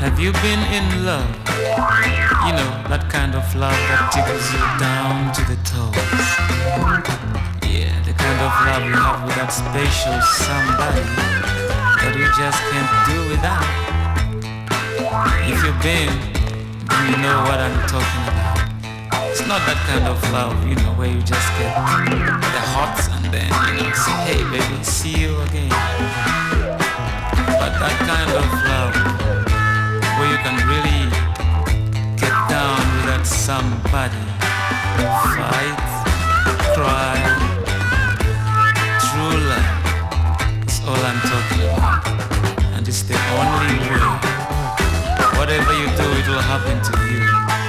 Have you been in love? You know, that kind of love that tickles you down to the toes. Yeah, the kind of love you have with that special somebody that you just can't do without. If you've been, then you know what I'm talking about. It's not that kind of love, you know, where you just get the hots and then, you know, say, hey baby, see you again. But that kind of love where you can really get down with that somebody, fight, cry, true love is all I'm talking about. And it's the only way. Whatever you do, it will happen to you.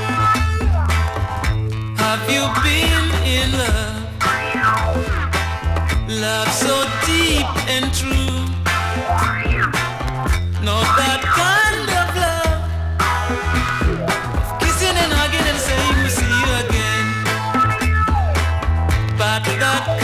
Have you been in love? Love so deep and true. Not that kind of love, kissing and hugging and saying we'll see you again. But that